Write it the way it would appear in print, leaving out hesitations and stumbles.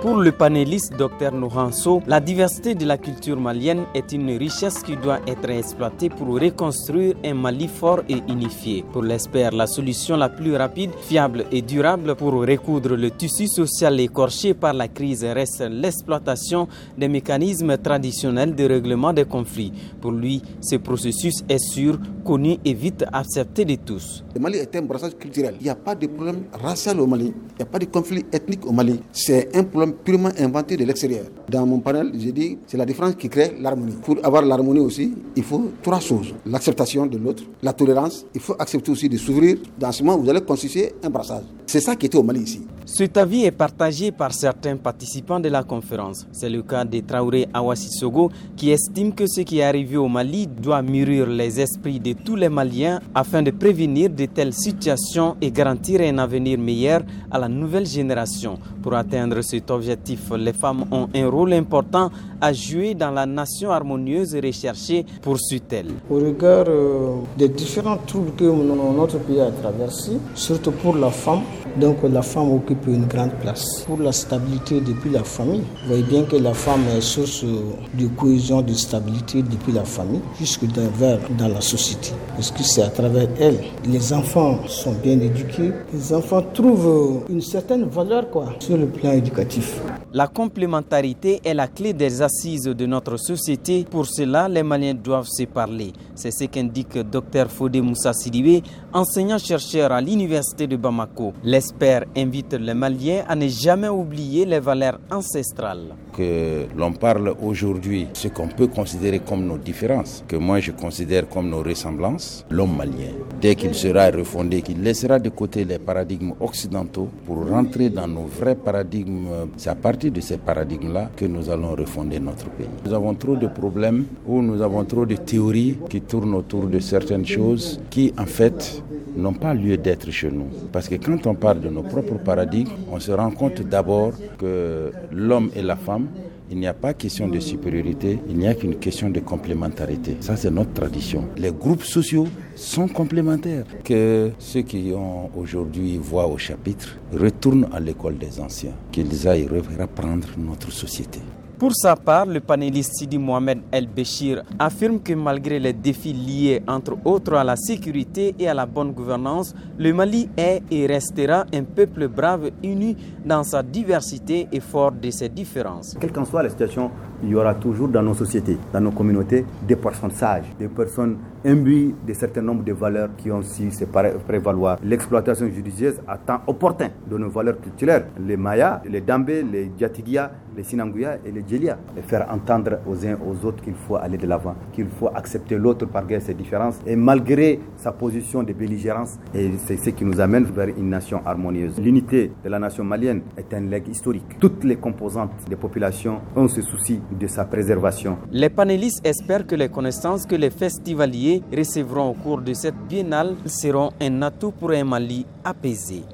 Pour le panéliste Dr Nouranso, la diversité de la culture malienne est une richesse qui doit être exploitée pour reconstruire un Mali fort et unifié. Pour l'expert, la solution la plus rapide, fiable et durable pour recoudre le tissu social écorché par la crise reste l'exploitation des mécanismes traditionnels de règlement des conflits. Pour lui, ce processus est sûr, connu et vite accepté de tous. Le Mali est un brassage culturel. Il n'y a pas de problème racial au Mali. Il n'y a pas de conflit ethnique au Mali. C'est un problème purement inventé de l'extérieur. Dans mon panel, j'ai dit c'est la différence qui crée l'harmonie. Pour avoir l'harmonie aussi, il faut trois choses. L'acceptation de l'autre, la tolérance. Il faut accepter aussi de s'ouvrir. Dans ce moment, vous allez constituer un brassage. C'est ça qui était au Mali ici. Cet avis est partagé par certains participants de la conférence. C'est le cas de Traoré Awa Sissogo qui estime que ce qui est arrivé au Mali doit mûrir les esprits de tous les Maliens afin de prévenir de telles situations et garantir un avenir meilleur à la nouvelle génération. Pour atteindre cet objectif, les femmes ont un rôle important à jouer dans la nation harmonieuse recherchée, poursuit-elle. Au regard des différents troubles que notre pays a traversés, surtout pour la femme, donc la femme occupe une grande place. Pour la stabilité depuis la famille, vous voyez bien que la femme est source de cohésion, de stabilité depuis la famille jusque dans la société. Parce que c'est à travers elle. Les enfants sont bien éduqués. Les enfants trouvent une certaine valeur sur le plan éducatif. La complémentarité est la clé des assises de notre société. Pour cela, les Maliens doivent se parler. C'est ce qu'indique Dr Fodé Moussa Sidibé, enseignant-chercheur à l'université de Bamako. L'expert invite les Maliens à ne jamais oublier les valeurs ancestrales. Que l'on parle aujourd'hui, ce qu'on peut considérer comme nos différences, que moi je considère comme nos ressemblances, l'homme malien, dès qu'il sera refondé, qu'il laissera de côté les paradigmes occidentaux pour rentrer dans nos vrais paradigmes, c'est à partir de ces paradigmes-là que nous allons refonder notre pays. Nous avons trop de problèmes ou nous avons trop de théories qui tournent autour de certaines choses qui, en fait, n'ont pas lieu d'être chez nous. Parce que quand on parle de nos propres paradigmes, on se rend compte d'abord que l'homme et la femme, il n'y a pas question de supériorité, il n'y a qu'une question de complémentarité. Ça, c'est notre tradition. Les groupes sociaux sont complémentaires. Que ceux qui ont aujourd'hui voix au chapitre retournent à l'école des anciens, qu'ils aillent reprendre notre société. Pour sa part, le panéliste Sidi Mohamed El Béchir affirme que malgré les défis liés entre autres à la sécurité et à la bonne gouvernance, le Mali est et restera un peuple brave, uni dans sa diversité et fort de ses différences. Quelle qu'en soit la situation, il y aura toujours dans nos sociétés, dans nos communautés, des personnes sages, des personnes imbues de certain nombre de valeurs qui ont su se prévaloir. L'exploitation judicieuse à temps opportun de nos valeurs culturelles, les Mayas, les Dambé, les Djatigia, les Sinanguya et les Djelia, et faire entendre aux uns aux autres qu'il faut aller de l'avant, qu'il faut accepter l'autre malgré ses différences et malgré sa position de belligérance. Et c'est ce qui nous amène vers une nation harmonieuse. L'unité de la nation malienne est un legs historique. Toutes les composantes des populations ont ce souci de sa préservation. Les panélistes espèrent que les connaissances que les festivaliers recevront au cours de cette biennale seront un atout pour un Mali apaisé.